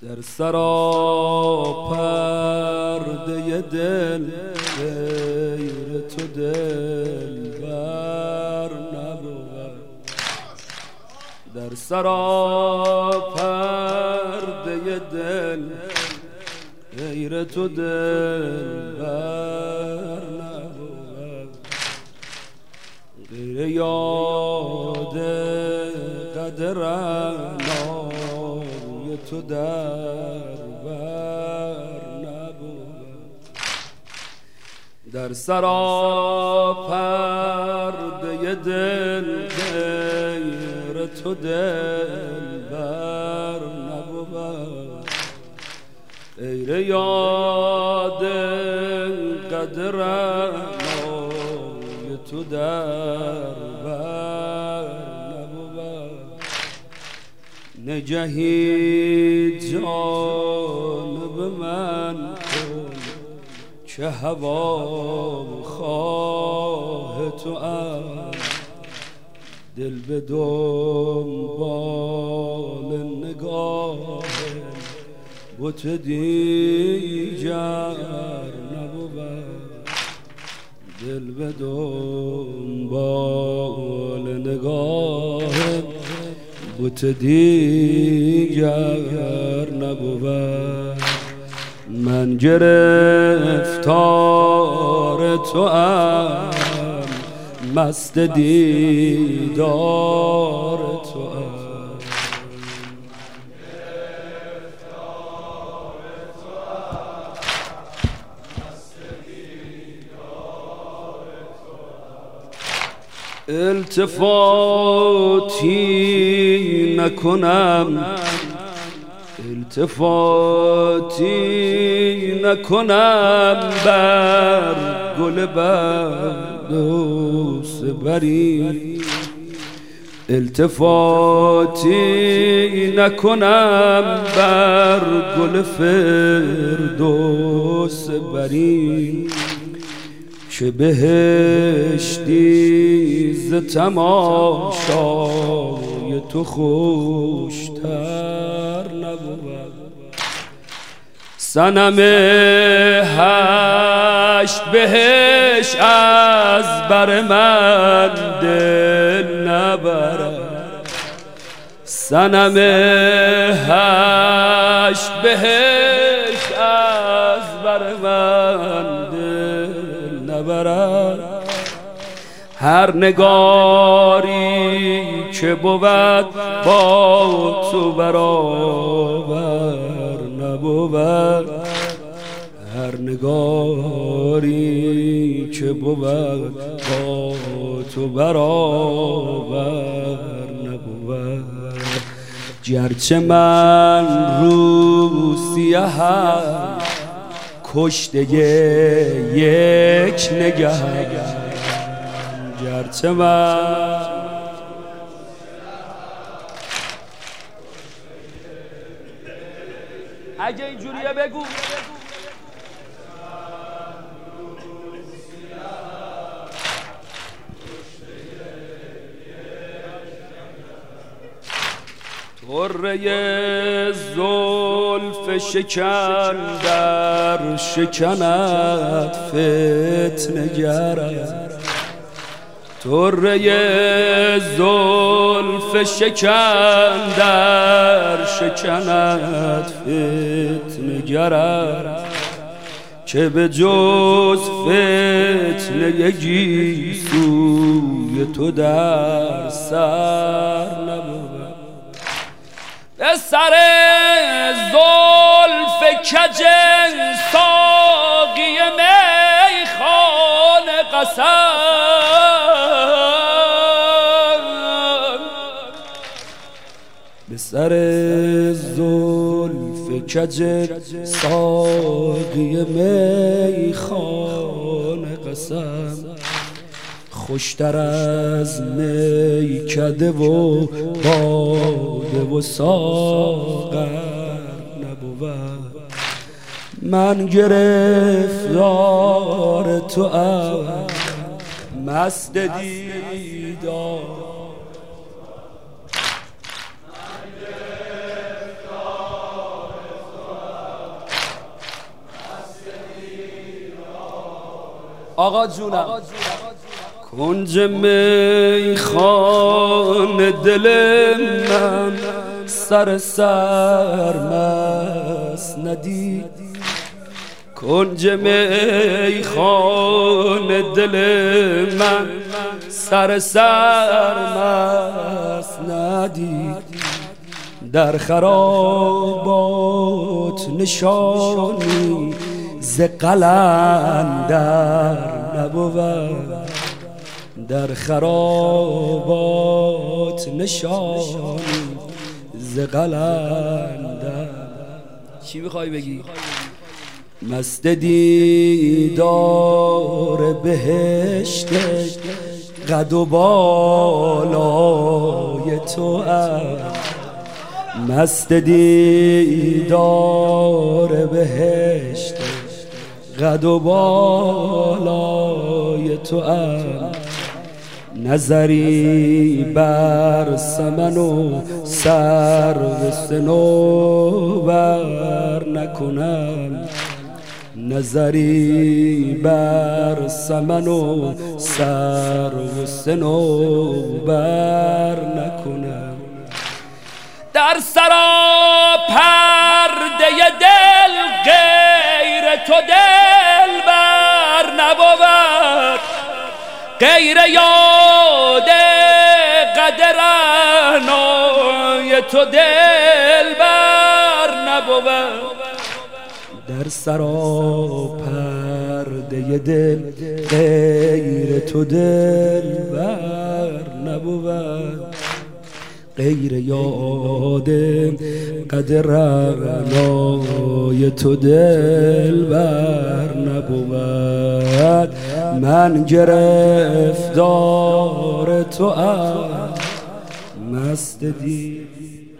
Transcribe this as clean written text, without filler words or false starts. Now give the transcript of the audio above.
در سراپرده دل غیر تو دلبر نبود. در سراپرده دل غیر تو دلبر نبود. غیر یاد قدرم تو در بر نبود. در سراپرده دل غیر تو دلبر نبود. غیر یاد قدرم تو در بر نبود. نگهی جانب من کن که هوا خواه تو ام. دل به دنبال نگاه بت دیگر نبود. دل به دنبال نگاه بت دیگر نبود. من گرفتار تو ام، مست دیدار تو ام. التفاتی نکنم، التفاتی نکنم بر گل بردوس بری. التفاتی نکنم بر گل فردوس بری. چه بهشتی ز تماشای تو خوشتر نبود. صنم هشت بهشت از بر من دل نبرد. صنم هشت بهشت از بر من نبرد. هر نگاری که بود با تو برابر نبود. هر نگاری که بود با تو برابر نبود. گرچه من رو سیاهم کشته یک نگه، گرچه من اگه اینجوریه بگو. طره زلف شکن در شکنت فتنه گرد. طره زلف شکن در شکنت فتنه گرد. که به جز فتنه گیسوی تو در سر نبود. به سر زلف کج ساقی میخانه قسم. به سر زلف کج ساقی میخانه قسم. خوشتر از میکده و باده و ساغر نبود. من گرفتار تو ام، مست دیدار. آقا جونم کنج میخانه دل من سر سرمست ندید، کنج میخانه دل من سر سرمست ندید، در خرابات نشانی ز قلندر نبود، در خرابات نشانی ز قلندر. چی میخوای بگی؟ مست دیدار بهشت قد و بالای تو است، مست دیدار بهشت قد و بالای تو است، نظری بر سمن و سرو صنوبر نکنم، نظری بر سمن و سرو صنوبر نکنم، در سرا پرده دل غیر تو دل بر نبود، غیر یاد قدر عنای تو دل بر نبود، در سرا پرده دل غیر تو دل بر نبود، غیر یاد قدر عنای تو دل بر نبود، من گرفتار تو ام مست دی